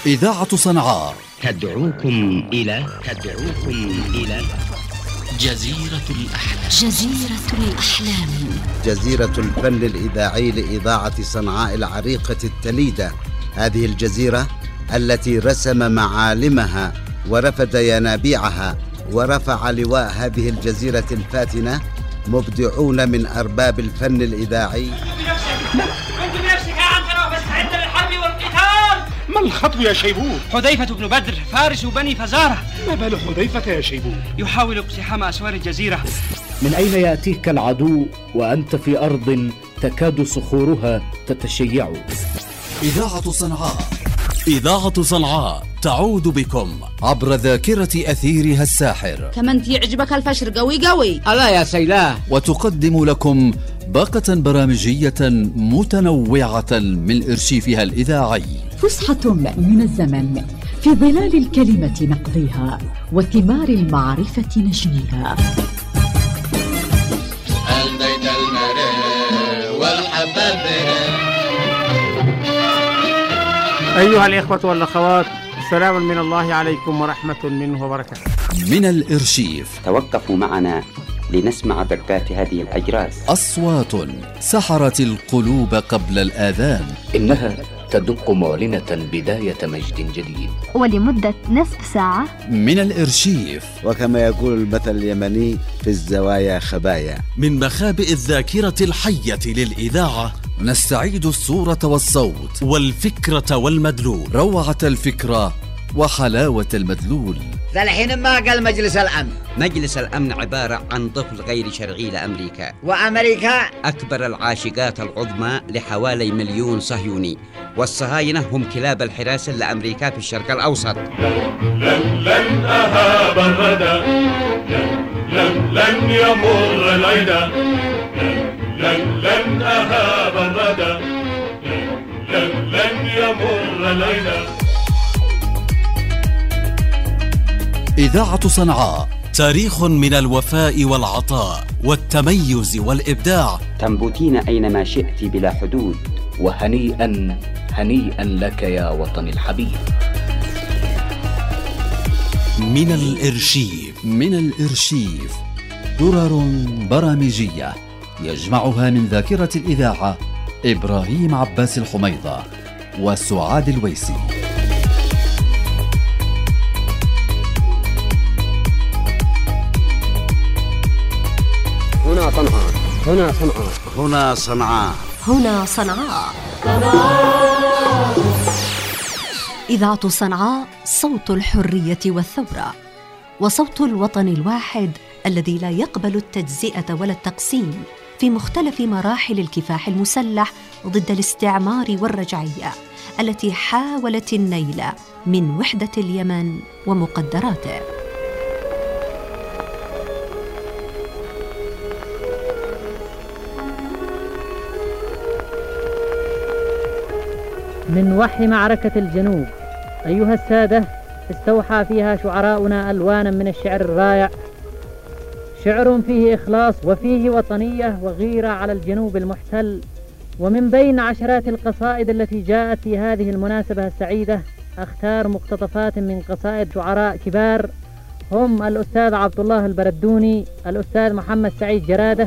إذاعة صنعاء تدعوكم إلى جزيرة الأحلام. جزيرة الفن الإذاعي لإذاعة صنعاء العريقة التليدة. هذه الجزيرة التي رسم معالمها ورفد ينابيعها ورفع لواء هذه الجزيرة الفاتنة مبدعون من أرباب الفن الإذاعي. كنت بنفسك يا عنترة واستعد للحرب والقتال. ما الخطو يا شيبوت؟ حذيفة بن بدر فارس بني فزارة. ما بال حذيفة يا شيبوت؟ يحاول اقتحام أسوار الجزيرة. من أين يأتيك العدو وأنت في أرض تكاد صخورها تتشيع؟ إذاعة صنعاء تعود بكم عبر ذاكرة أثيرها الساحر. كمان يعجبك الفشر قوي الله يا سيلاه. وتقدم لكم باقة برامجية متنوعة من إرشيفها الإذاعي. فسحة من الزمن في ظلال الكلمة نقضيها وثمار المعرفة نجنيها. البيت المرء والحباب. أيها الإخوة والأخوات، سلام من الله عليكم ورحمة منه وبركاته. من الإرشيف توقفوا معنا لنسمع دقات هذه الأجراس. أصوات سحرت القلوب قبل الآذان. إنها تدق معلنة بداية مجد جديد ولمدة نصف ساعة. من الإرشيف، وكما يقول المثل اليمني في الزوايا خبايا. من مخابئ الذاكرة الحية للإذاعة نستعيد الصورة والصوت والفكرة والمدلول، روعة الفكرة وحلاوة المدلول. الحين ما قال مجلس الأمن. مجلس الأمن عبارة عن طفل غير شرعي لأمريكا، وأمريكا أكبر العاشقات العظمى لحوالي 1,000,000 صهيوني، والصهاينة هم كلاب الحراسة لأمريكا في الشرق الأوسط. لن أهاب الردى، لن يمر العدا، لن أهاب الردى، لن يمر العدا. إذاعة صنعاء، تاريخ من الوفاء والعطاء والتميز والإبداع. تنبتين أينما شئت بلا حدود. وهنيئا هنيئا لك يا وطن الحبيب. من الإرشيف درر برامجية يجمعها من ذاكرة الإذاعة إبراهيم عباس الحميضة وسعاد الويسي. هنا صنعاء. إذاعة صنعاء صوت الحرية والثورة، وصوت الوطن الواحد الذي لا يقبل التجزئة ولا التقسيم في مختلف مراحل الكفاح المسلح ضد الاستعمار والرجعية التي حاولت النيل من وحدة اليمن ومقدراته. من وحي معركة الجنوب أيها السادة، استوحى فيها شعراؤنا ألوانا من الشعر الرائع، شعر فيه إخلاص وفيه وطنية وغيرة على الجنوب المحتل. ومن بين عشرات القصائد التي جاءت في هذه المناسبة السعيدة أختار مقتطفات من قصائد شعراء كبار هم الأستاذ عبد الله البردوني، الأستاذ محمد سعيد جرادة.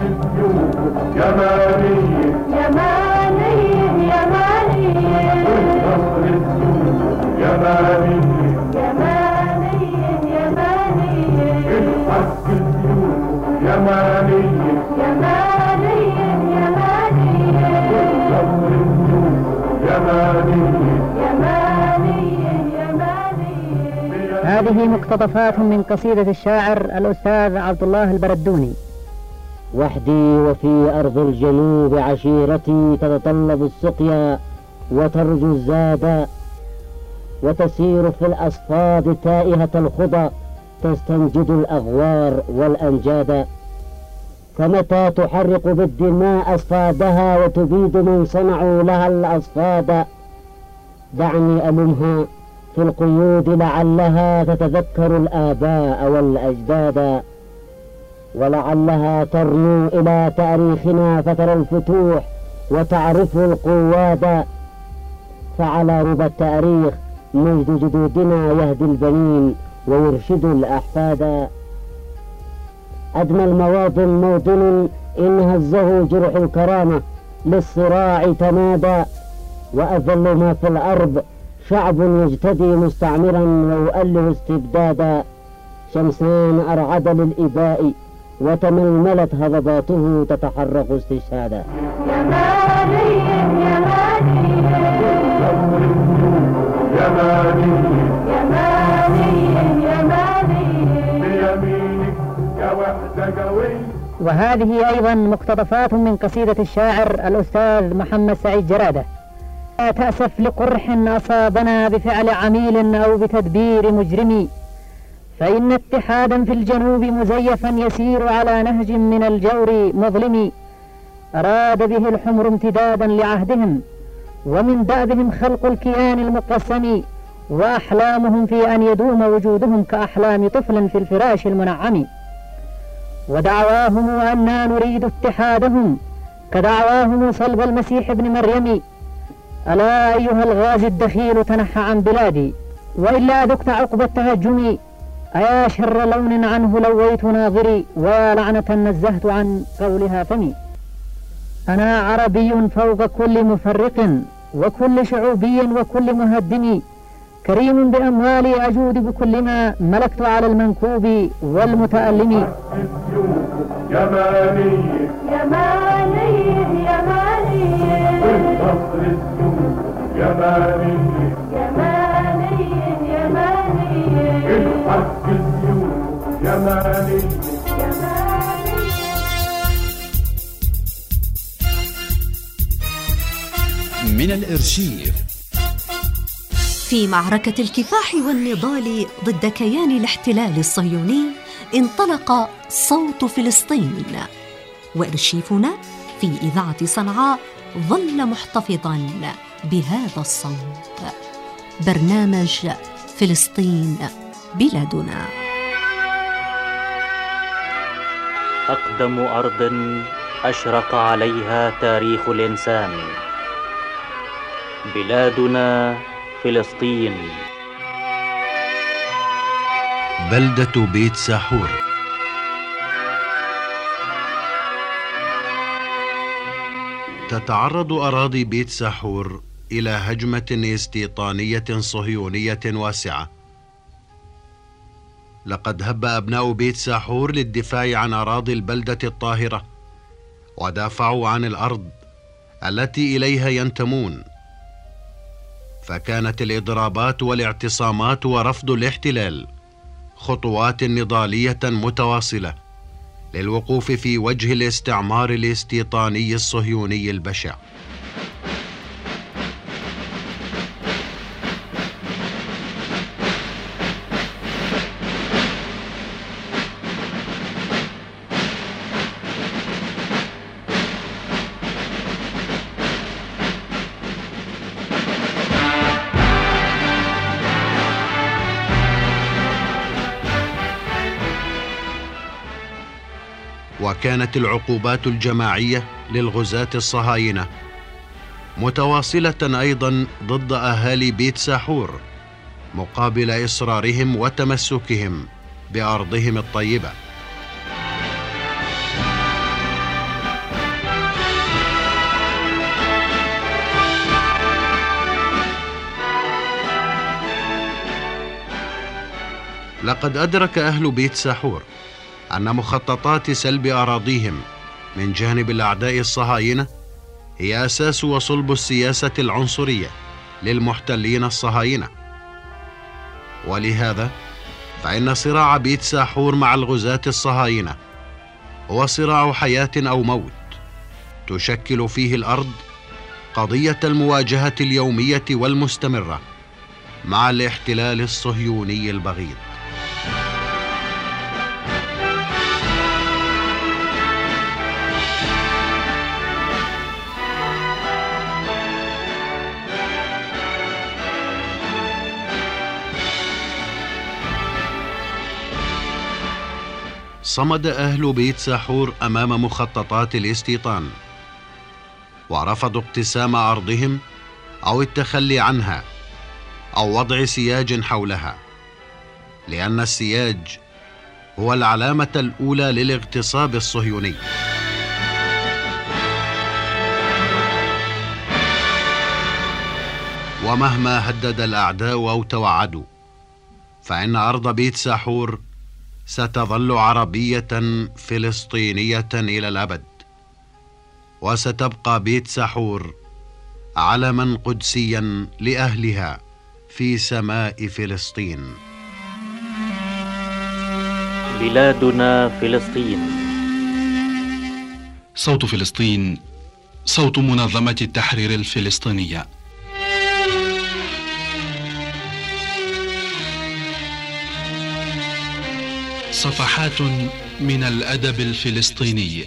هذه مقتطفات من قصيدة الشاعر الأستاذ عبد الله البردوني. وحدي وفي أرض الجنوب عشيرتي تتطلب السقيا وترجو الزاد، وتسير في الأصفاد تائهة الخضى تستنجد الأغوار والأنجاد. فمتى تحرق بالدماء أصفادها وتبيد من صنعوا لها الأصفاد، دعني ألمها في القيود لعلها تتذكر الآباء والأجداد، ولعلها ترنو إلى تاريخنا فترى الفتوح وتعرف القواد. فعلى ربى التاريخ مجد جدودنا يهدي البنين ويرشد الأحفاد. أدنى المواطن موطن إن هزه جرح الكرامة للصراع تمادى، وأذل ما في الأرض شعب يجتدي مستعمرا ويؤله استبدادا. شمسان أرعد للإباء وتململت هضباته تتحرك استشهادا. يا مالي يا مالي يا مالي يا مالي يا مالي بيمينك يا وحدة قوي. وهذه أيضا مقتطفات من قصيدة الشاعر الأستاذ محمد سعيد جرادة. لا تأسف لقرح أصابنا بفعل عميل أو بتدبير مجرم، فإن اتحادا في الجنوب مزيفا يسير على نهج من الجور مظلم. أراد به الحمر امتدادا لعهدهم، ومن دأبهم خلق الكيان المقسم، وأحلامهم في أن يدوم وجودهم كأحلام طفل في الفراش المنعم. ودعواهم أننا نريد اتحادهم كدعواهم صلب المسيح ابن مريم. ألا أيها الغازي الدخيل تنحى عن بلادي، وإلا ذقت عقب التهجم. أيا شر لون عنه لويت ناظري، ويا لعنة نزهت عن قولها فمي. أنا عربي فوق كل مفرق وكل شعوبي وكل مهدم، كريم بأموالي أجود بكل ما ملكت على المنكوب والمتألم. يا مالي يا مالي يا مالي بالنصر السوق يا مالي يا مالي يا مالي الحق السوق يا مالي يا مالي. من الإرشيف. في معركة الكفاح والنضال ضد كيان الاحتلال الصهيوني انطلق صوت فلسطين، وإرشيفنا في إذاعة صنعاء ظل محتفظا بهذا الصوت. برنامج فلسطين بلادنا. أقدم أرض أشرق عليها تاريخ الإنسان، بلادنا فلسطين. بلدة بيت ساحور. تتعرض أراضي بيت ساحور إلى هجمة استيطانية صهيونية واسعة. لقد هب أبناء بيت ساحور للدفاع عن أراضي البلدة الطاهرة، ودافعوا عن الأرض التي إليها ينتمون، فكانت الإضرابات والاعتصامات ورفض الاحتلال خطوات نضالية متواصلة للوقوف في وجه الاستعمار الاستيطاني الصهيوني البشع. وكانت العقوبات الجماعية للغزاة الصهاينة متواصلة أيضا ضد أهالي بيت ساحور مقابل إصرارهم وتمسكهم بأرضهم الطيبة. لقد أدرك أهل بيت ساحور أن مخططات سلب أراضيهم من جانب الأعداء الصهاينة هي أساس وصلب السياسة العنصرية للمحتلين الصهاينة، ولهذا فإن صراع بيت ساحور مع الغزاة الصهاينة هو صراع حياة أو موت، تشكل فيه الأرض قضية المواجهة اليومية والمستمرة مع الاحتلال الصهيوني البغيض. صمد أهل بيت ساحور أمام مخططات الاستيطان، ورفضوا اقتسام أرضهم أو التخلي عنها، أو وضع سياج حولها، لأن السياج هو العلامة الأولى للاغتصاب الصهيوني. ومهما هدد الأعداء أو توعدوا، فإن أرض بيت ساحور ستظل عربية فلسطينية إلى الأبد، وستبقى بيت ساحور علما قدسيا لأهلها في سماء فلسطين. بلادنا فلسطين. صوت فلسطين، صوت منظمة التحرير الفلسطينية. صفحات من الأدب الفلسطيني.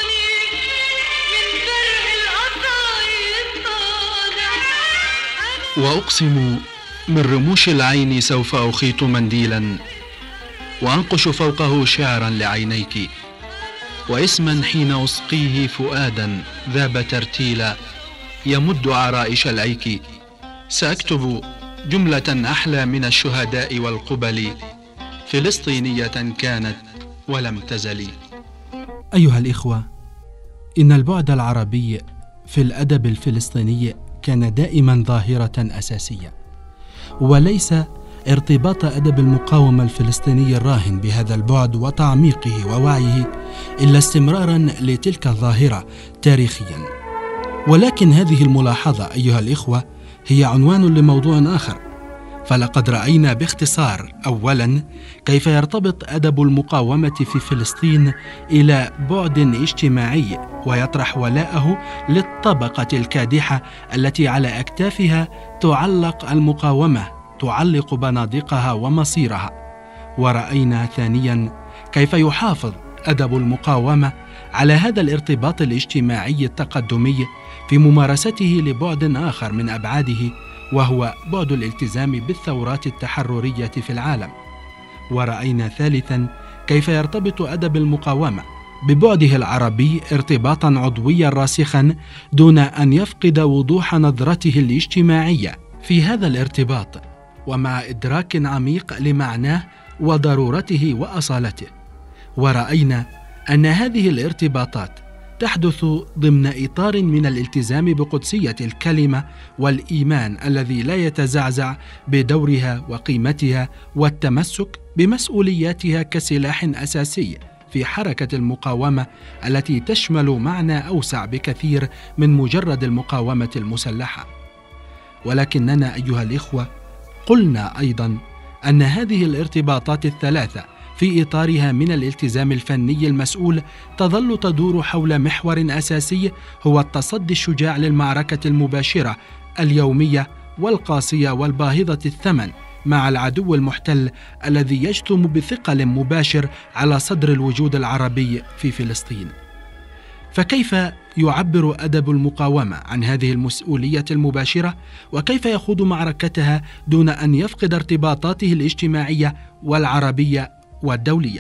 وأقسم من رموش العين سوف أخيط منديلا وأنقش فوقه شعرا لعينيك، واسما حين أسقيه فؤادا ذاب ترتيلا يمد عرائش العيك. سأكتب جملة أحلى من الشهداء والقبل، فلسطينية كانت ولم تزل. أيها الإخوة، إن البعد العربي في الأدب الفلسطيني كان دائما ظاهرة أساسية، وليس ارتباط أدب المقاومة الفلسطيني الراهن بهذا البعد وتعميقه ووعيه إلا استمرارا لتلك الظاهرة تاريخيا. ولكن هذه الملاحظة أيها الإخوة هي عنوان لموضوع آخر، فلقد رأينا باختصار أولا كيف يرتبط أدب المقاومة في فلسطين إلى بعد اجتماعي ويطرح ولاءه للطبقة الكادحة التي على أكتافها تعلق المقاومة، تعلق بنادقها ومصيرها. ورأينا ثانيا كيف يحافظ أدب المقاومة على هذا الارتباط الاجتماعي التقدمي في ممارسته لبعد آخر من أبعاده، وهو بعد الالتزام بالثورات التحررية في العالم. ورأينا ثالثا كيف يرتبط أدب المقاومة ببعده العربي ارتباطا عضويا راسخا دون أن يفقد وضوح نظرته الاجتماعية في هذا الارتباط، ومع إدراك عميق لمعناه وضرورته وأصالته. ورأينا أن هذه الارتباطات تحدث ضمن إطار من الالتزام بقدسية الكلمة والإيمان الذي لا يتزعزع بدورها وقيمتها، والتمسك بمسؤولياتها كسلاح أساسي في حركة المقاومة التي تشمل معنى أوسع بكثير من مجرد المقاومة المسلحة. ولكننا أيها الإخوة قلنا أيضا أن هذه الارتباطات الثلاثة في إطارها من الالتزام الفني المسؤول تظل تدور حول محور أساسي هو التصدي الشجاع للمعركة المباشرة اليومية والقاسية والباهظة الثمن مع العدو المحتل الذي يجثم بثقل مباشر على صدر الوجود العربي في فلسطين. فكيف يعبر أدب المقاومة عن هذه المسؤولية المباشرة، وكيف يخوض معركتها دون أن يفقد ارتباطاته الاجتماعية والعربية والدولية؟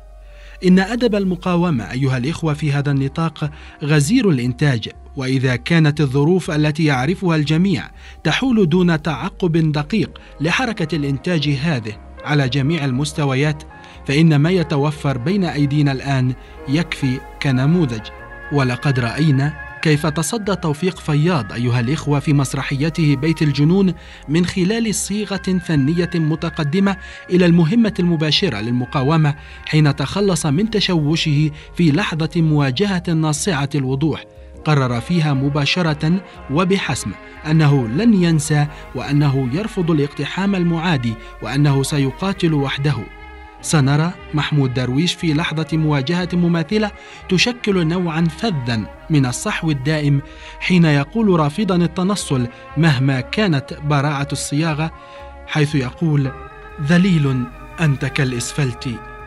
إن أدب المقاومة أيها الإخوة في هذا النطاق غزير الإنتاج، وإذا كانت الظروف التي يعرفها الجميع تحول دون تعقب دقيق لحركة الإنتاج هذه على جميع المستويات، فإن ما يتوفر بين أيدينا الآن يكفي كنموذج. ولقد رأينا كيف تصدى توفيق فياض أيها الإخوة في مسرحيته بيت الجنون من خلال صيغة فنية متقدمة إلى المهمة المباشرة للمقاومة حين تخلص من تشوشه في لحظة مواجهة ناصعة الوضوح، قرر فيها مباشرة وبحسم أنه لن ينسى، وأنه يرفض الاقتحام المعادي، وأنه سيقاتل وحده. سنرى محمود درويش في لحظة مواجهة مماثلة تشكل نوعا فذا من الصحو الدائم حين يقول رافضا التنصل مهما كانت براعة الصياغة، حيث يقول: ذليل أنت كالإسفلت،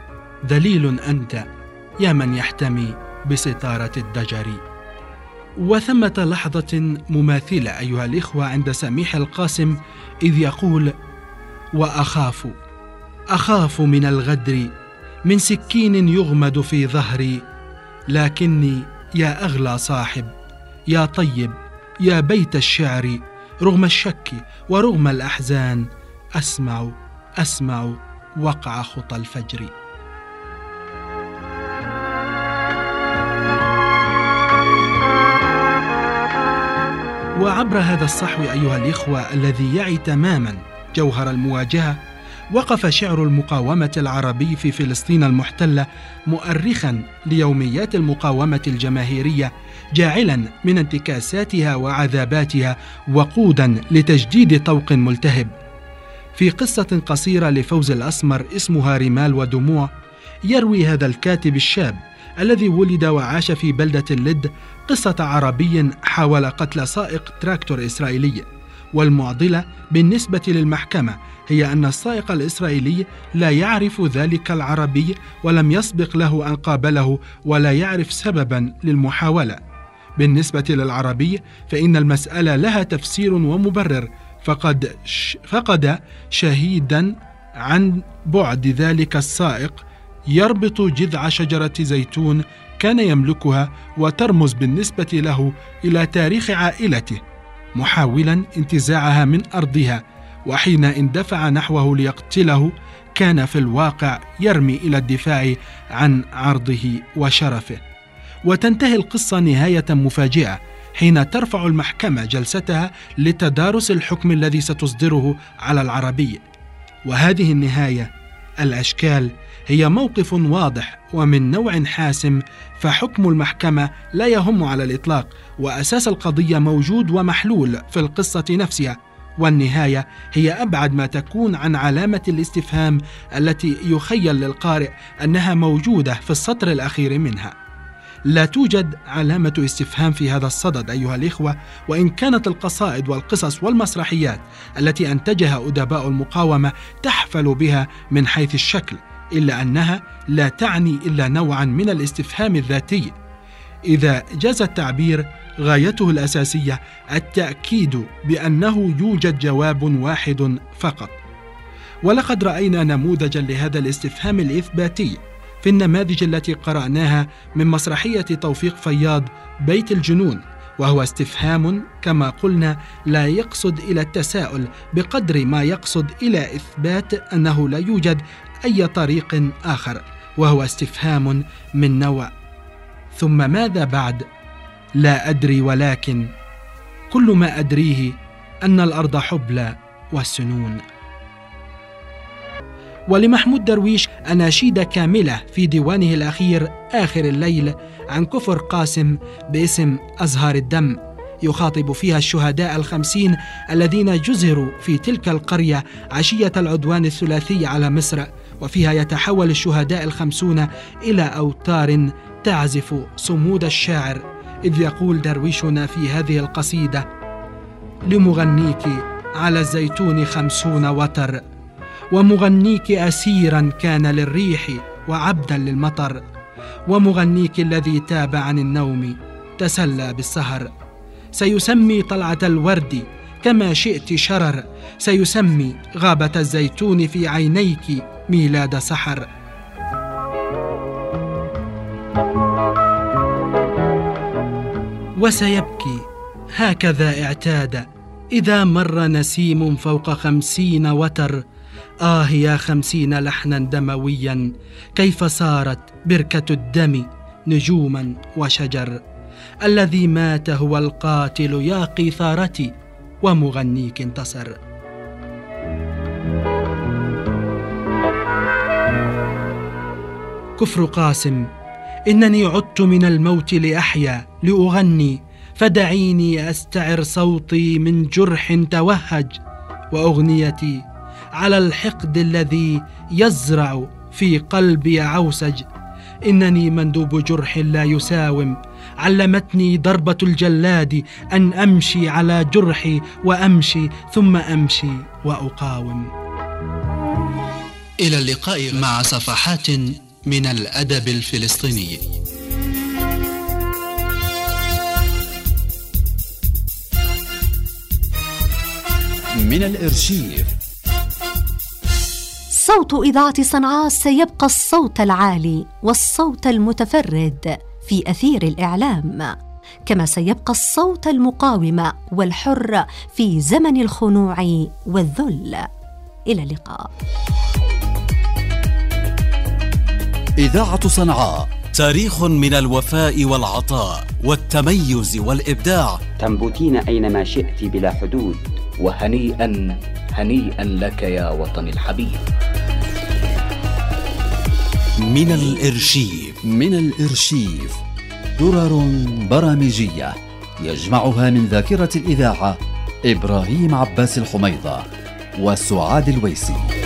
ذليل أنت يا من يحتمي بستارة الدجر. وثمة لحظة مماثلة أيها الإخوة عند سميح القاسم إذ يقول: أخاف من الغدر، من سكين يغمد في ظهري، لكني يا أغلى صاحب، يا طيب، يا بيت الشعر، رغم الشك ورغم الأحزان أسمع وقع خطى الفجر. وعبر هذا الصحو أيها الإخوة الذي يعي تماما جوهر المواجهة، وقف شعر المقاومة العربي في فلسطين المحتلة مؤرخا ليوميات المقاومة الجماهيرية، جاعلا من انتكاساتها وعذاباتها وقودا لتجديد طوق ملتهب. في قصة قصيرة لفوز الأسمر اسمها رمال ودموع، يروي هذا الكاتب الشاب الذي ولد وعاش في بلدة اللد قصة عربي حاول قتل سائق تراكتور إسرائيلي، والمعضلة بالنسبة للمحكمة هي أن السائق الإسرائيلي لا يعرف ذلك العربي ولم يسبق له أن قابله ولا يعرف سببا للمحاولة. بالنسبة للعربي فإن المسألة لها تفسير ومبرر، فقد شهيدا عن بعد ذلك السائق يربط جذع شجرة زيتون كان يملكها وترمز بالنسبة له إلى تاريخ عائلته، محاولا انتزاعها من أرضها، وحين اندفع نحوه ليقتله كان في الواقع يرمي إلى الدفاع عن عرضه وشرفه. وتنتهي القصة نهاية مفاجئة حين ترفع المحكمة جلستها لتدارس الحكم الذي ستصدره على العربي. وهذه النهاية الأشكال هي موقف واضح ومن نوع حاسم، فحكم المحكمة لا يهم على الإطلاق، وأساس القضية موجود ومحلول في القصة نفسها، والنهاية هي أبعد ما تكون عن علامة الاستفهام التي يخيل للقارئ أنها موجودة في السطر الأخير منها. لا توجد علامة استفهام في هذا الصدد أيها الإخوة، وإن كانت القصائد والقصص والمسرحيات التي أنتجها أدباء المقاومة تحفل بها من حيث الشكل، إلا أنها لا تعني إلا نوعا من الاستفهام الذاتي. إذا جاز التعبير غايته الأساسية التأكيد بأنه يوجد جواب واحد فقط. ولقد رأينا نموذجا لهذا الاستفهام الإثباتي في النماذج التي قرأناها من مسرحية توفيق فياض بيت الجنون، وهو استفهام كما قلنا لا يقصد إلى التساؤل بقدر ما يقصد إلى إثبات أنه لا يوجد أي طريق آخر، وهو استفهام من نوع ثم ماذا بعد؟ لا أدري، ولكن كل ما أدريه أن الأرض حبلى والسنون. ولمحمود درويش أناشيد كاملة في ديوانه الأخير آخر الليل عن كفر قاسم باسم أزهار الدم، يخاطب فيها الشهداء 50 الذين جزروا في تلك القرية عشية العدوان الثلاثي على مصر، وفيها يتحول الشهداء 50 إلى أوتار تعزف صمود الشاعر، إذ يقول درويشنا في هذه القصيدة: لمغنيك على الزيتون 50 وتر، ومغنيك أسيرا كان للريح وعبدا للمطر، ومغنيك الذي تاب عن النوم تسلى بالسهر، سيسمي طلعة الورد كما شئت شرر، سيسمي غابة الزيتون في عينيك ميلاد سحر. وسيبكي هكذا اعتاد إذا مر نسيم فوق 50 وتر، يا 50 لحنا دمويا كيف صارت بركة الدم نجوما وشجر، الذي مات هو القاتل يا قيثارتي ومغنيك انتصر. كفر قاسم: إنني عدت من الموت لأحيا لأغني، فدعيني أستعر صوتي من جرح توهج، وأغنيتي على الحقد الذي يزرع في قلبي عوسج، إنني مندوب جرح لا يساوم، علمتني ضربة الجلاد أن أمشي على جرحي وأمشي ثم أمشي وأقاوم. إلى اللقاء مع صفحات من الأدب الفلسطيني. من الإرشيف. صوت إذاعة صنعاء سيبقى الصوت العالي والصوت المتفرد في أثير الإعلام، كما سيبقى الصوت المقاوم والحر في زمن الخنوع والذل. إلى اللقاء. إذاعة صنعاء، تاريخ من الوفاء والعطاء والتميز والإبداع. تنبتين أينما شئت بلا حدود. وهنيئا هنيئا لك يا وطني الحبيب. من الإرشيف. من الإرشيف درر برامجية يجمعها من ذاكرة الإذاعة إبراهيم عباس الحميضة وسعاد الويسي.